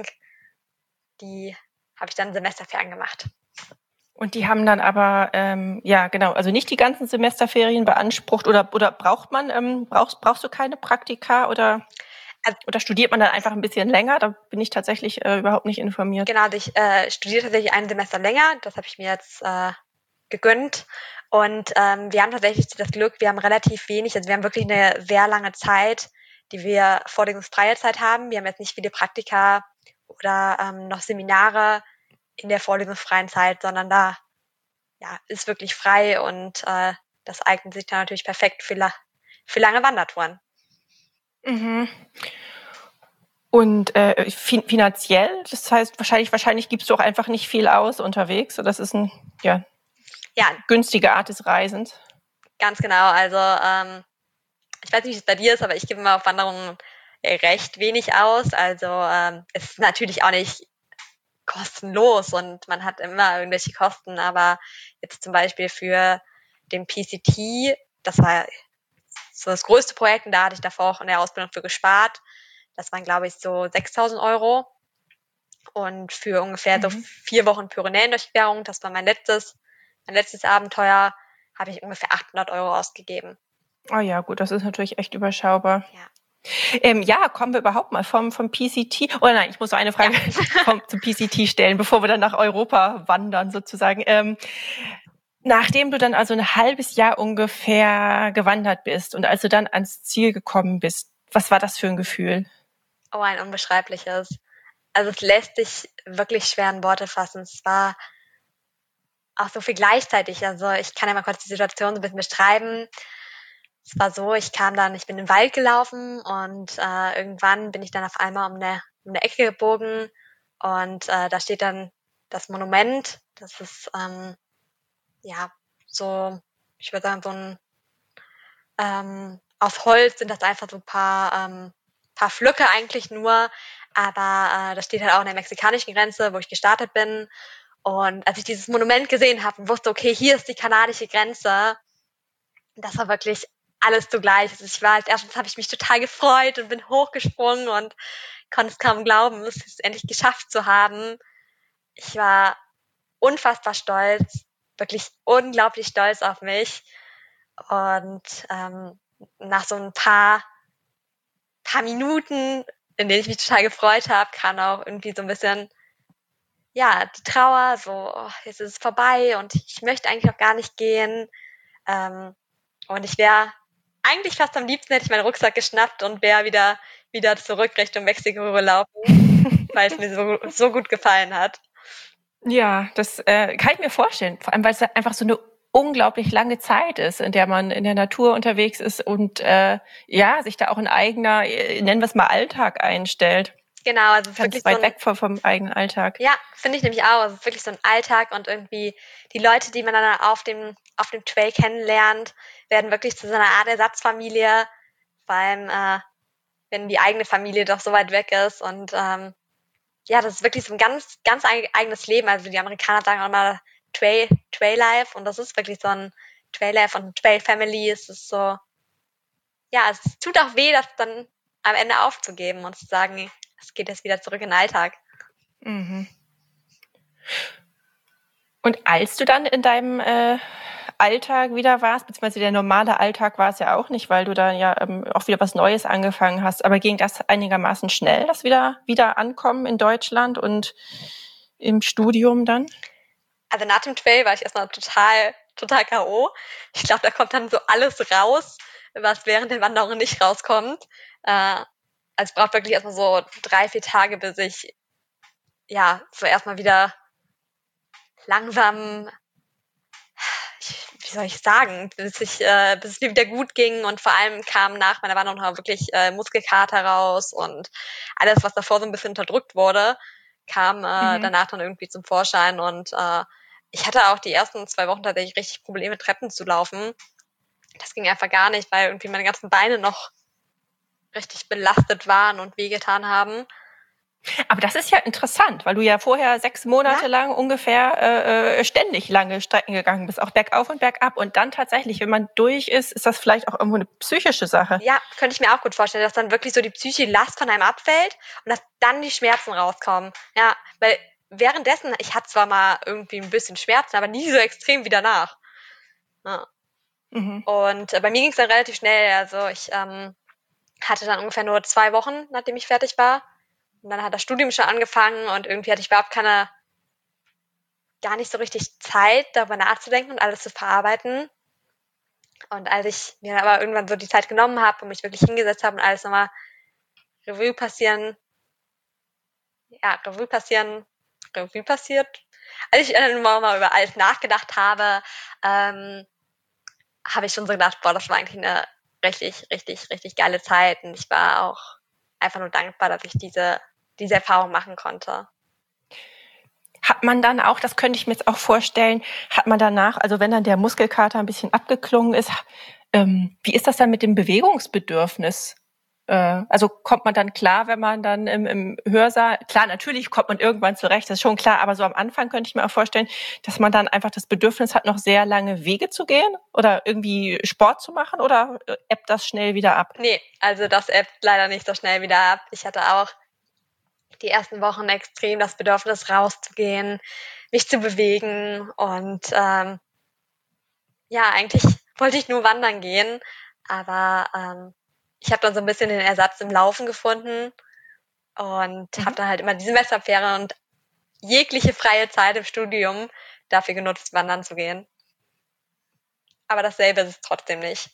Die habe ich dann Semesterferien gemacht. Und die haben dann aber, also nicht die ganzen Semesterferien beansprucht oder braucht man, brauchst du keine Praktika oder studiert man dann einfach ein bisschen länger? Da bin ich tatsächlich überhaupt nicht informiert. Genau, ich studiere tatsächlich ein Semester länger, das habe ich mir jetzt gegönnt. Und wir haben tatsächlich das Glück, wir haben relativ wenig, also wir haben wirklich eine sehr lange Zeit, die wir vorlesungsfreie Zeit haben. Wir haben jetzt nicht viele Praktika oder noch Seminare in der vorlesungsfreien Zeit, sondern da ist wirklich frei und das eignet sich dann natürlich perfekt für lange Wandertouren. Mhm. Und finanziell, das heißt wahrscheinlich gibst du auch einfach nicht viel aus unterwegs. So, das ist eine günstige Art des Reisens. Ganz genau. Also ich weiß nicht, wie es bei dir ist, aber ich gebe immer auf Wanderungen recht wenig aus. Also es ist natürlich auch nicht kostenlos und man hat immer irgendwelche Kosten, aber jetzt zum Beispiel für den PCT, das war so das größte Projekt und da hatte ich davor auch in der Ausbildung für gespart. Das waren, glaube ich, so 6.000 Euro. Und für ungefähr so 4 Wochen Pyrenäen-Durchquerung, das war mein letztes Abenteuer, habe ich ungefähr 800 Euro ausgegeben. Oh ja, gut, das ist natürlich echt überschaubar. Ja. Kommen wir überhaupt mal vom PCT. Oh nein, ich muss noch eine Frage zum PCT stellen, bevor wir dann nach Europa wandern sozusagen. Nachdem du dann also ein halbes Jahr ungefähr gewandert bist und als du dann ans Ziel gekommen bist, was war das für ein Gefühl? Oh, ein unbeschreibliches. Also es lässt sich wirklich schwer in Worte fassen. Es war auch so viel gleichzeitig. Also ich kann ja mal kurz die Situation so ein bisschen beschreiben. Es war so, ich bin in den Wald gelaufen und irgendwann bin ich dann auf einmal um eine Ecke gebogen und da steht dann das Monument. Das ist so, ich würde sagen, so ein aus Holz sind das einfach so ein paar Flöcke eigentlich nur, aber das steht halt auch an der mexikanischen Grenze, wo ich gestartet bin. Und als ich dieses Monument gesehen habe und wusste, okay, hier ist die kanadische Grenze, das war wirklich alles zugleich. Also als erstes habe ich mich total gefreut und bin hochgesprungen und konnte es kaum glauben, es endlich geschafft zu haben. Ich war unfassbar stolz, wirklich unglaublich stolz auf mich. Und nach so ein paar Minuten, in denen ich mich total gefreut habe, kam auch irgendwie so ein bisschen die Trauer, so jetzt ist es vorbei und ich möchte eigentlich auch gar nicht gehen. Und ich wäre eigentlich fast am liebsten, hätte ich meinen Rucksack geschnappt und wäre wieder zurück Richtung Mexiko gelaufen, weil es mir so gut gefallen hat. Ja, das kann ich mir vorstellen, vor allem weil es einfach so eine unglaublich lange Zeit ist, in der man in der Natur unterwegs ist und sich da auch ein eigener, nennen wir es mal Alltag einstellt. Genau, also es ist ganz wirklich weit weg vom eigenen Alltag. Ja, finde ich nämlich auch. Es ist wirklich so ein Alltag und irgendwie die Leute, die man dann auf dem Trail kennenlernt, werden wirklich zu so einer Art Ersatzfamilie, vor allem wenn die eigene Familie doch so weit weg ist und das ist wirklich so ein ganz, ganz eigenes Leben. Also die Amerikaner sagen auch immer Trail Life und das ist wirklich so ein Trail Life und Trail Family. Es ist so, ja, es tut auch weh, das dann am Ende aufzugeben und zu sagen, es geht jetzt wieder zurück in den Alltag. Mhm. Und als du dann in deinem Alltag wieder warst, beziehungsweise der normale Alltag war es ja auch nicht, weil du da ja auch wieder was Neues angefangen hast, aber ging das einigermaßen schnell, das wieder ankommen in Deutschland und im Studium dann? Also nach dem Trail war ich erstmal total K.O. Ich glaube, da kommt dann so alles raus, was während der Wanderung nicht rauskommt. Also es braucht wirklich erstmal so 3-4 Tage, bis ich ja so erstmal wieder langsam, wie soll ich sagen, bis es mir wieder gut ging, und vor allem kam nach meiner Wanderung noch wirklich Muskelkater raus und alles, was davor so ein bisschen unterdrückt wurde, kam danach dann irgendwie zum Vorschein, und ich hatte auch die ersten 2 Wochen tatsächlich richtig Probleme, Treppen zu laufen. Das ging einfach gar nicht, weil irgendwie meine ganzen Beine noch richtig belastet waren und wehgetan haben. Aber das ist ja interessant, weil du ja vorher 6 Monate Ja. lang ungefähr ständig lange Strecken gegangen bist, auch bergauf und bergab. Und dann tatsächlich, wenn man durch ist, ist das vielleicht auch irgendwo eine psychische Sache. Ja, könnte ich mir auch gut vorstellen, dass dann wirklich so die psychische Last von einem abfällt und dass dann die Schmerzen rauskommen. Ja, weil währenddessen, ich hatte zwar mal irgendwie ein bisschen Schmerzen, aber nie so extrem wie danach. Ja. Mhm. Und bei mir ging es dann relativ schnell. Also ich hatte dann ungefähr nur 2 Wochen, nachdem ich fertig war. Und dann hat das Studium schon angefangen und irgendwie hatte ich überhaupt gar nicht so richtig Zeit, darüber nachzudenken und alles zu verarbeiten. Und als ich mir dann aber irgendwann so die Zeit genommen habe und mich wirklich hingesetzt habe und alles nochmal Revue passieren, Revue passiert. Als ich dann mal über alles nachgedacht habe, habe ich schon so gedacht, boah, das war eigentlich eine richtig, richtig, richtig geile Zeit. Und ich war auch einfach nur dankbar, dass ich diese Erfahrung machen konnte. Hat man dann auch, das könnte ich mir jetzt auch vorstellen, hat man danach, also wenn dann der Muskelkater ein bisschen abgeklungen ist, wie ist das dann mit dem Bewegungsbedürfnis? Also kommt man dann klar, wenn man dann im Hörsaal, klar, natürlich kommt man irgendwann zurecht, das ist schon klar, aber so am Anfang könnte ich mir auch vorstellen, dass man dann einfach das Bedürfnis hat, noch sehr lange Wege zu gehen oder irgendwie Sport zu machen, oder ebbt das schnell wieder ab? Nee, also das ebbt leider nicht so schnell wieder ab. Ich hatte auch die ersten Wochen extrem das Bedürfnis, rauszugehen, mich zu bewegen, und ja, eigentlich wollte ich nur wandern gehen, aber ich habe dann so ein bisschen den Ersatz im Laufen gefunden und habe dann halt immer die Semesterferien und jegliche freie Zeit im Studium dafür genutzt, wandern zu gehen. Aber dasselbe ist es trotzdem nicht.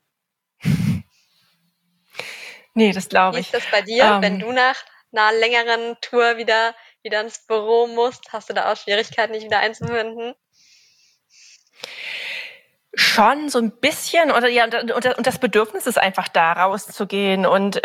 Nee, das glaube Wie ich. ist das bei dir, wenn du nach einer längeren Tour wieder ins Büro musst? Hast du da auch Schwierigkeiten, dich wieder einzufinden? Schon so ein bisschen, oder ja, und das Bedürfnis ist einfach da, rauszugehen. Und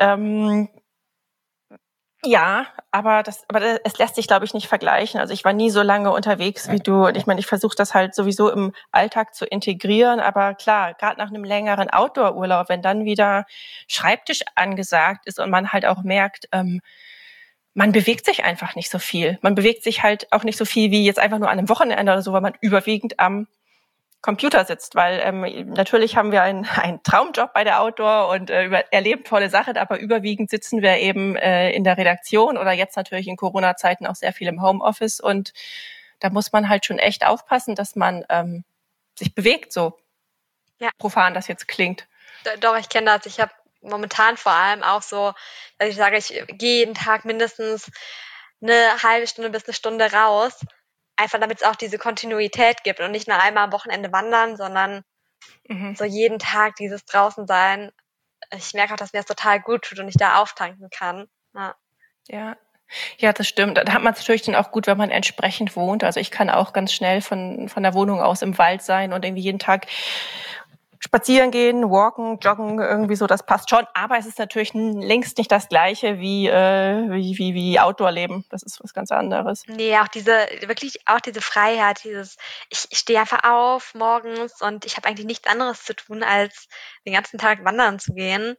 ja, aber es lässt sich, glaube ich, nicht vergleichen. Also ich war nie so lange unterwegs wie du. Und ich meine, ich versuche das halt sowieso im Alltag zu integrieren. Aber klar, gerade nach einem längeren Outdoor-Urlaub, wenn dann wieder Schreibtisch angesagt ist und man halt auch merkt, man bewegt sich einfach nicht so viel. Man bewegt sich halt auch nicht so viel wie jetzt einfach nur an einem Wochenende oder so, weil man überwiegend am Computer sitzt, weil natürlich haben wir einen Traumjob bei der Outdoor und erleben tolle Sachen, aber überwiegend sitzen wir eben in der Redaktion oder jetzt natürlich in Corona-Zeiten auch sehr viel im Homeoffice, und da muss man halt schon echt aufpassen, dass man sich bewegt, so Ja. profan das jetzt klingt. Doch, ich kenne das. Ich habe momentan vor allem auch so, dass ich sage, ich gehe jeden Tag mindestens eine halbe Stunde bis eine Stunde raus, einfach damit es auch diese Kontinuität gibt und nicht nur einmal am Wochenende wandern, sondern so jeden Tag dieses draußen sein. Ich merke auch, dass mir das total gut tut und ich da auftanken kann. Ja. Ja, das stimmt. Da hat man es natürlich dann auch gut, wenn man entsprechend wohnt. Also ich kann auch ganz schnell von der Wohnung aus im Wald sein und irgendwie jeden Tag spazieren gehen, walken, joggen, irgendwie so, das passt schon. Aber es ist natürlich längst nicht das Gleiche wie Outdoor-Leben. Das ist was ganz anderes. Nee, auch diese Freiheit, ich stehe einfach auf morgens und ich habe eigentlich nichts anderes zu tun, als den ganzen Tag wandern zu gehen,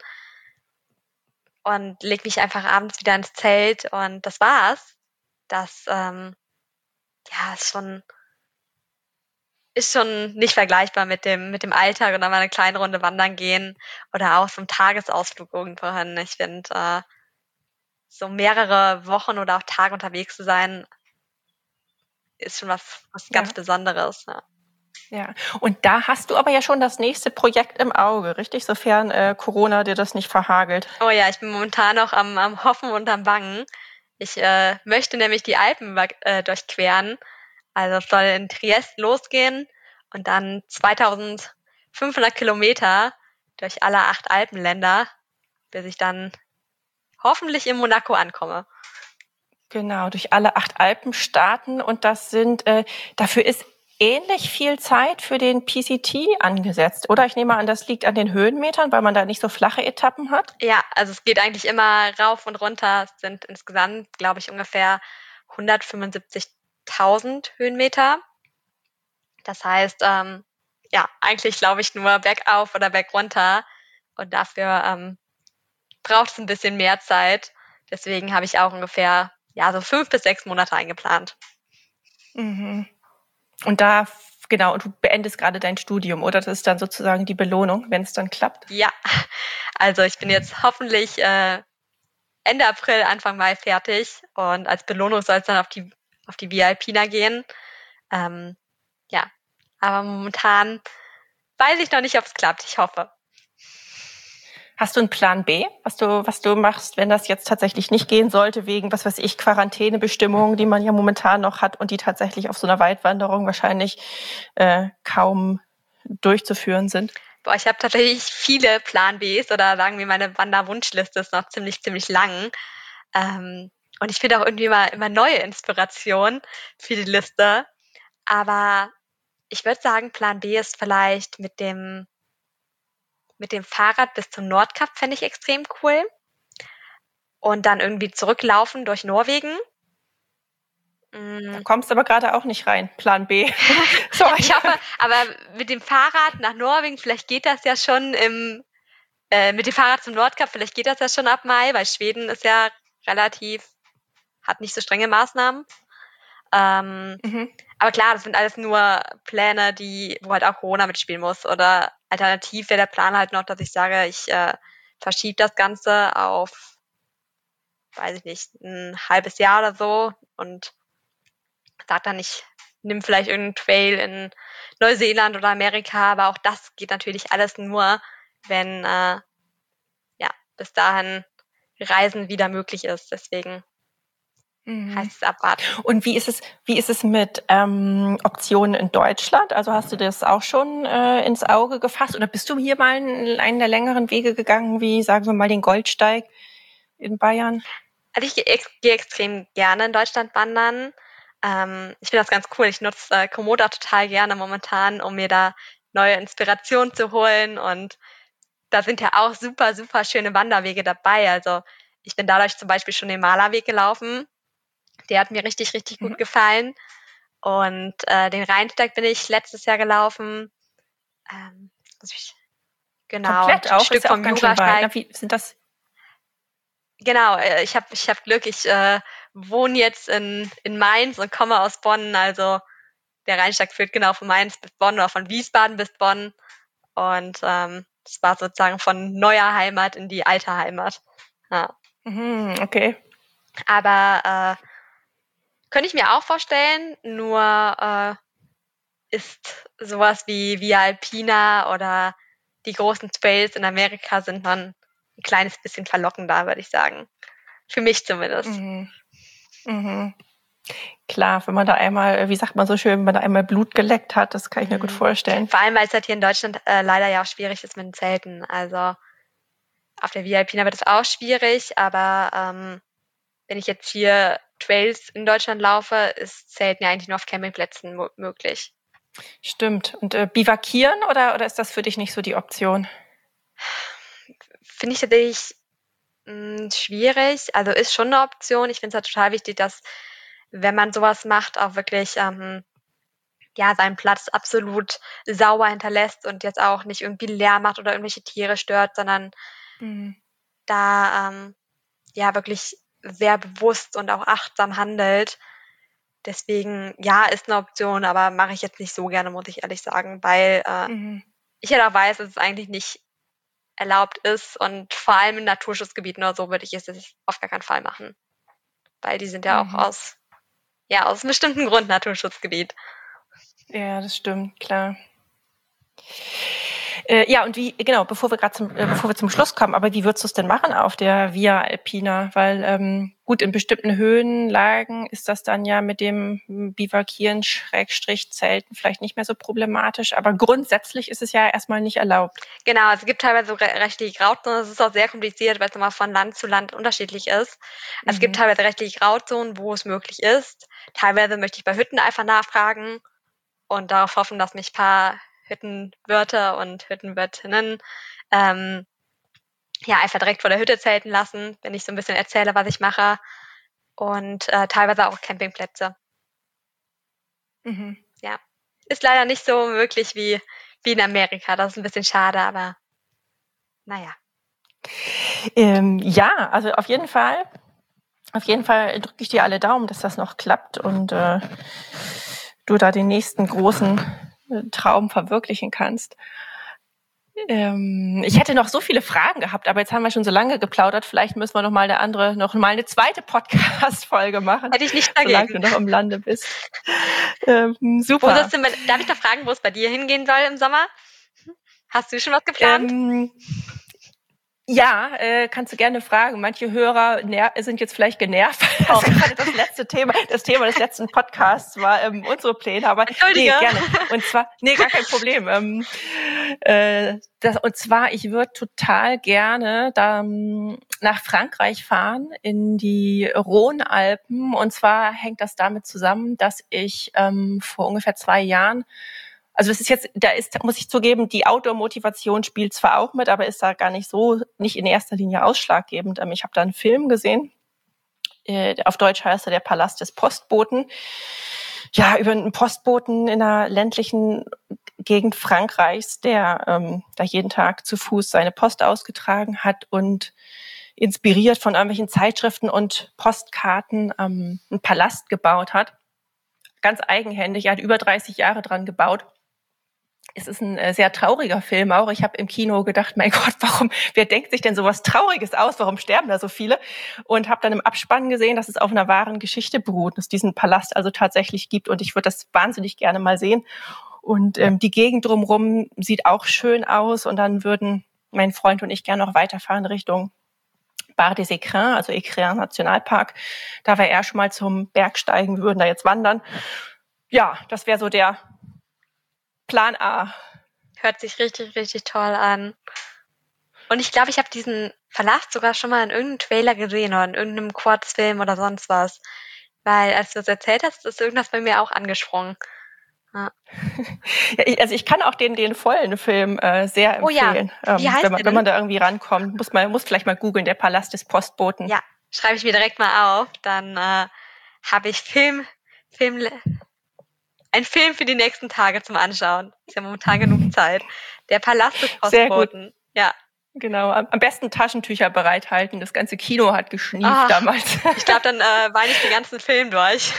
und leg mich einfach abends wieder ins Zelt und das war's. Das, ja, ist schon ist schon nicht vergleichbar mit dem Alltag und dann mal eine kleine Runde wandern gehen oder auch so 'n Tagesausflug irgendwo hin. Ich finde, so mehrere Wochen oder auch Tage unterwegs zu sein, ist schon was ganz Ja, Besonderes, ja. ja. Und da hast du aber ja schon das nächste Projekt im Auge, richtig? Sofern Corona dir das nicht verhagelt. Oh ja, ich bin momentan noch am Hoffen und am Bangen. Ich möchte nämlich die Alpen durchqueren. Also es soll in Triest losgehen und dann 2500 Kilometer durch alle 8 Alpenländer, bis ich dann hoffentlich in Monaco ankomme. Genau, durch alle 8 Alpenstaaten und dafür ist ähnlich viel Zeit für den PCT angesetzt, oder? Ich nehme an, das liegt an den Höhenmetern, weil man da nicht so flache Etappen hat? Ja, also es geht eigentlich immer rauf und runter. Es sind insgesamt, glaube ich, ungefähr 175.000 Höhenmeter. Das heißt, ja, eigentlich glaube ich nur bergauf oder bergunter und dafür braucht es ein bisschen mehr Zeit. Deswegen habe ich auch ungefähr ja so 5 bis 6 Monate eingeplant. Mhm. Und genau, und du beendest gerade dein Studium, oder? Das ist dann sozusagen die Belohnung, wenn es dann klappt? Ja, also ich bin jetzt hoffentlich Ende April, Anfang Mai fertig und als Belohnung soll es dann auf die Via Alpina gehen. Ähm, ja, aber momentan weiß ich noch nicht, ob es klappt. Ich hoffe. Hast du einen Plan B, was du machst, wenn das jetzt tatsächlich nicht gehen sollte, wegen, was weiß ich, Quarantänebestimmungen, die man ja momentan noch hat und die tatsächlich auf so einer Weitwanderung wahrscheinlich kaum durchzuführen sind? Boah, ich habe tatsächlich viele Plan Bs oder sagen wir, meine Wanderwunschliste ist noch ziemlich lang. Und ich finde auch irgendwie immer neue Inspiration für die Liste. Aber ich würde sagen, Plan B ist vielleicht mit dem Fahrrad bis zum Nordkap, fände ich extrem cool. Und dann irgendwie zurücklaufen durch Norwegen. Da Mm, kommst du aber gerade auch nicht rein. Plan B. Sorry. Ich hoffe, aber mit dem Fahrrad nach Norwegen, vielleicht geht das ja schon mit dem Fahrrad zum Nordkap, vielleicht geht das ja schon ab Mai, weil Schweden ist ja hat nicht so strenge Maßnahmen. Ähm, Mhm. aber klar, das sind alles nur Pläne, wo halt auch Corona mitspielen muss. Oder alternativ wäre der Plan halt noch, dass ich sage, ich verschiebe das Ganze auf, weiß ich nicht, ein halbes Jahr oder so und sage dann, ich nehme vielleicht irgendeinen Trail in Neuseeland oder Amerika, aber auch das geht natürlich alles nur, wenn ja bis dahin Reisen wieder möglich ist. Deswegen Mhm. heißt es abwarten. Und wie ist es mit Optionen in Deutschland? Also hast du das auch schon ins Auge gefasst? Oder bist du hier mal einen der längeren Wege gegangen, wie sagen wir mal den Goldsteig in Bayern? Also ich gehe extrem gerne in Deutschland wandern. Ich finde das ganz cool. Ich nutze Komoot auch total gerne momentan, um mir da neue Inspirationen zu holen. Und da sind ja auch super schöne Wanderwege dabei. Also ich bin dadurch zum Beispiel schon den Malerweg gelaufen. Der hat mir richtig gut Mhm. gefallen. Und den Rheinsteig bin ich letztes Jahr gelaufen. Ähm, genau, ein Komplett auch? Ist Stück ja auch vom ganz schön weit. Jurasteig. Na, wie sind das? Genau, ich hab Glück, ich wohne jetzt in Mainz und komme aus Bonn, also der Rheinsteig führt genau von Mainz bis Bonn oder von Wiesbaden bis Bonn und das war sozusagen von neuer Heimat in die alte Heimat. Ja. Mhm, okay. Aber könnte ich mir auch vorstellen, nur ist sowas wie Via Alpina oder die großen Trails in Amerika sind dann ein kleines bisschen verlockender, würde ich sagen. Für mich zumindest. Mhm. Mhm. Klar, wenn man da einmal, wie sagt man so schön, wenn man da einmal Blut geleckt hat, das kann ich mir gut Mhm. vorstellen. Vor allem, weil es halt hier in Deutschland leider ja auch schwierig ist mit den Zelten. Also auf der Via Alpina wird es auch schwierig, aber wenn ich jetzt hier Trails in Deutschland laufe, ist Zelten ja eigentlich nur auf Campingplätzen möglich. Stimmt. Und bivakieren oder ist das für dich nicht so die Option? Finde ich tatsächlich schwierig. Also ist schon eine Option. Ich finde es halt total wichtig, dass wenn man sowas macht, auch wirklich ja, seinen Platz absolut sauber hinterlässt und jetzt auch nicht irgendwie Lärm macht oder irgendwelche Tiere stört, sondern Mhm. da ja wirklich sehr bewusst und auch achtsam handelt. Deswegen, ja, ist eine Option, aber mache ich jetzt nicht so gerne, muss ich ehrlich sagen, weil ich halt auch weiß, dass es eigentlich nicht erlaubt ist und vor allem in Naturschutzgebieten oder so würde ich es auf gar keinen Fall machen. Weil die sind ja auch aus einem bestimmten Grund Naturschutzgebiet. Ja, das stimmt, klar. Ja, und bevor wir zum Schluss kommen, aber wie würdest du es denn machen auf der Via Alpina? Weil gut, in bestimmten Höhenlagen ist das dann ja mit dem Bivakieren Zelten vielleicht nicht mehr so problematisch, aber grundsätzlich ist es ja erstmal nicht erlaubt. Genau, also es gibt teilweise so rechtliche Grauzonen, das ist auch sehr kompliziert, weil es nochmal von Land zu Land unterschiedlich ist. Also es gibt teilweise rechtliche Grauzonen, wo es möglich ist. Teilweise möchte ich bei Hütten einfach nachfragen und darauf hoffen, dass mich ein paar Hüttenwirte und Hüttenwirtinnen einfach direkt vor der Hütte zelten lassen, wenn ich so ein bisschen erzähle, was ich mache. Und teilweise auch Campingplätze. Ja, ist leider nicht so möglich wie in Amerika. Das ist ein bisschen schade, aber naja. Ja, also auf jeden Fall drücke ich dir alle Daumen, dass das noch klappt und du da den nächsten großen Traum verwirklichen kannst. Ich hätte noch so viele Fragen gehabt, aber jetzt haben wir schon so lange geplaudert. Vielleicht müssen wir noch mal eine zweite Podcast-Folge machen. Hätte ich nicht dagegen. Solange du noch im Lande bist. Super. Darf ich da fragen, wo es bei dir hingehen soll im Sommer? Hast du schon was geplant? Ja, kannst du gerne fragen. Manche Hörer sind jetzt vielleicht genervt. Das Thema des letzten Podcasts war unsere Pläne, aber Entschuldige. Nee, gerne. Und zwar, gar kein Problem. Ich würde total gerne nach Frankreich fahren, in die Rhône-Alpen. Und zwar hängt das damit zusammen, dass ich vor ungefähr 2 Jahren, also muss ich zugeben, die Outdoor-Motivation spielt zwar auch mit, aber ist da gar nicht in erster Linie ausschlaggebend. Ich habe da einen Film gesehen, auf Deutsch heißt er Der Palast des Postboten. Ja, über einen Postboten in einer ländlichen Gegend Frankreichs, der da jeden Tag zu Fuß seine Post ausgetragen hat und inspiriert von irgendwelchen Zeitschriften und Postkarten einen Palast gebaut hat. Ganz eigenhändig, er hat über 30 Jahre dran gebaut. Es ist ein sehr trauriger Film auch. Ich habe im Kino gedacht, mein Gott, wer denkt sich denn sowas Trauriges aus? Warum sterben da so viele? Und habe dann im Abspann gesehen, dass es auf einer wahren Geschichte beruht, dass es diesen Palast also tatsächlich gibt. Und ich würde das wahnsinnig gerne mal sehen. Und die Gegend drumherum sieht auch schön aus. Und dann würden mein Freund und ich gerne noch weiterfahren Richtung Bar des Écrins, also Écrins Nationalpark. Da wäre er schon mal zum Bergsteigen, wir würden da jetzt wandern. Ja, das wäre so der Plan A. Hört sich richtig, richtig toll an. Und ich glaube, ich habe diesen Palast sogar schon mal in irgendeinem Trailer gesehen oder in irgendeinem Kurzfilm oder sonst was. Weil, als du das erzählt hast, ist irgendwas bei mir auch angesprungen. Ja. Ja, ich kann auch den vollen Film sehr empfehlen. Oh ja. Wie heißt wenn man da irgendwie rankommt, muss vielleicht mal googeln, Der Palast des Postboten. Ja, schreibe ich mir direkt mal auf. Dann habe ich ein Film für die nächsten Tage zum Anschauen. Ist ja momentan genug Zeit. Der Palast des Postboten. Sehr gut. Ja. Genau, am besten Taschentücher bereithalten. Das ganze Kino hat geschnieft damals. Ich glaube, dann weine ich den ganzen Film durch.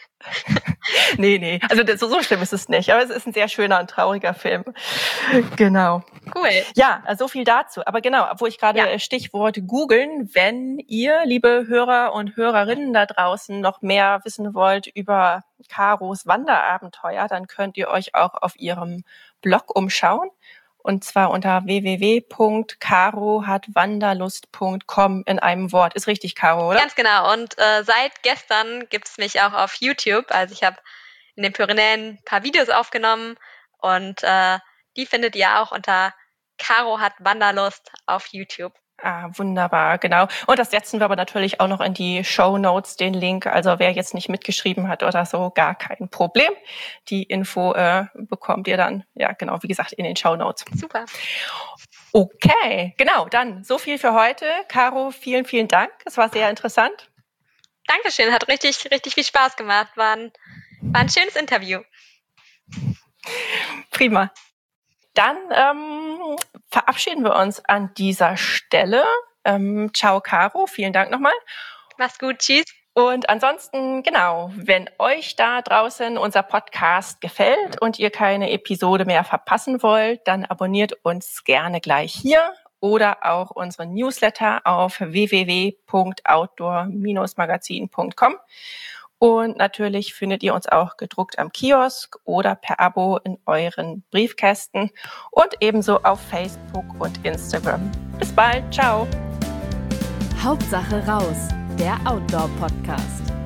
Nee. Also so schlimm ist es nicht. Aber es ist ein sehr schöner und trauriger Film. Genau. Cool. Ja, so viel dazu. Aber genau, wo ich gerade Stichwort googeln, wenn ihr, liebe Hörer und Hörerinnen da draußen, noch mehr wissen wollt über Caros Wanderabenteuer, dann könnt ihr euch auch auf ihrem Blog umschauen. Und zwar unter www.carohatwanderlust.com in einem Wort. Ist richtig, Caro, oder? Ganz genau. Und seit gestern gibt's mich auch auf YouTube. Also ich habe in den Pyrenäen ein paar Videos aufgenommen und die findet ihr auch unter Caro hat Wanderlust auf YouTube. Ah, wunderbar, genau. Und das setzen wir aber natürlich auch noch in die Shownotes, den Link. Also wer jetzt nicht mitgeschrieben hat oder so, gar kein Problem. Die Info bekommt ihr dann, ja genau, wie gesagt, in den Shownotes. Super. Okay, genau, dann so viel für heute. Caro, vielen, vielen Dank. Es war sehr interessant. Dankeschön, hat richtig, richtig viel Spaß gemacht. War ein schönes Interview. Prima. Dann verabschieden wir uns an dieser Stelle. Ciao, Caro. Vielen Dank nochmal. Mach's gut. Tschüss. Und ansonsten, genau, wenn euch da draußen unser Podcast gefällt und ihr keine Episode mehr verpassen wollt, dann abonniert uns gerne gleich hier oder auch unseren Newsletter auf www.outdoor-magazin.com. Und natürlich findet ihr uns auch gedruckt am Kiosk oder per Abo in euren Briefkästen und ebenso auf Facebook und Instagram. Bis bald, ciao! Hauptsache raus, der Outdoor-Podcast.